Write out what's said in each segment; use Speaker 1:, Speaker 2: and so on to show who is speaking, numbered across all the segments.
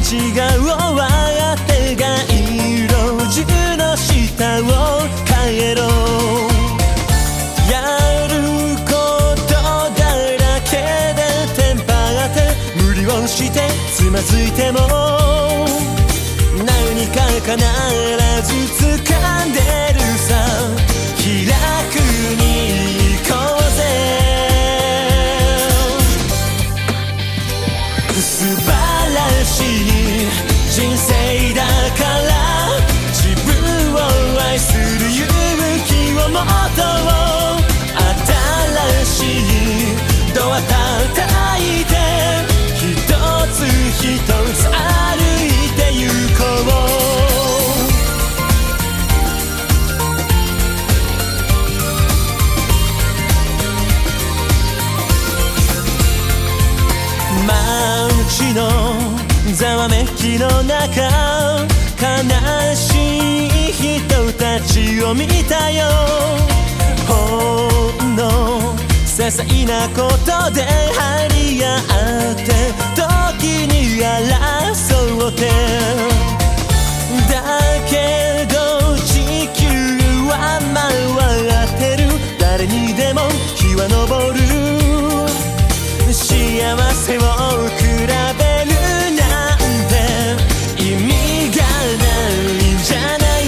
Speaker 1: 違う終わってが色中の下を変えろ。やることだらけでテンパって無理をしてつまずいても何か必ず掴んでるさ。気楽に行こうぜ。素晴らしい人生だから自分を愛する勇気を持とう。新しいドア叩いて一つ一つ歩いて行こう。街のざわめきの中悲しい人たちを見たよ。ほんの些細なことで張り合って時に争ってだけど地球は回ってる。誰にでも日は昇る。幸せを比べるなんて意味がないんじゃない。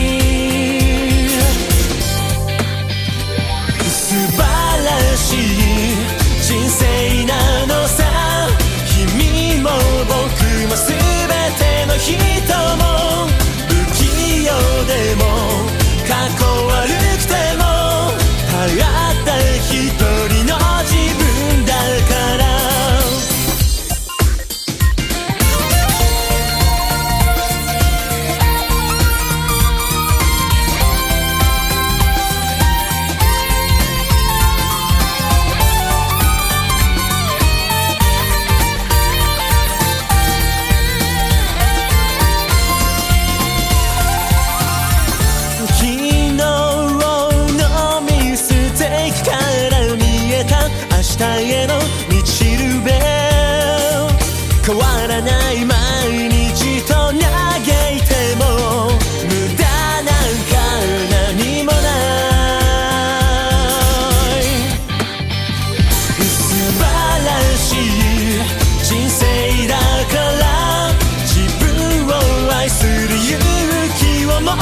Speaker 1: 素晴らしい人生なのさ。君も僕も全ての人も不器用でもかっこ悪くてもたった一人の自分だから。明日への道しるべ変わらない毎日と嘆いても無駄なんか何もない。素晴らしい人生だから自分を愛する勇気を持とう。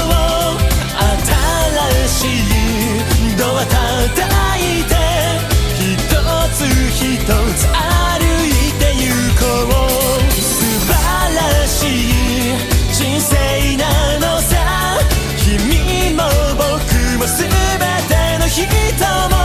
Speaker 1: 新しいドア叩いて一つ一つ歩いて行こう。素晴らしい人生なのさ。君も僕も全ての人も